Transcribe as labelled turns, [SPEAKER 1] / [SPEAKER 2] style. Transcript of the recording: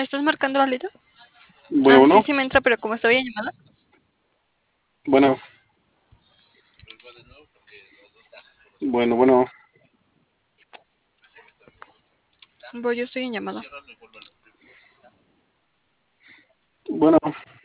[SPEAKER 1] estás marcando ahorita?
[SPEAKER 2] Bueno,
[SPEAKER 1] Sí,
[SPEAKER 2] bueno,
[SPEAKER 1] sí me entra, pero como estoy en llamada.
[SPEAKER 2] bueno, bueno,
[SPEAKER 1] Voy, yo estoy en llamada.
[SPEAKER 2] bueno.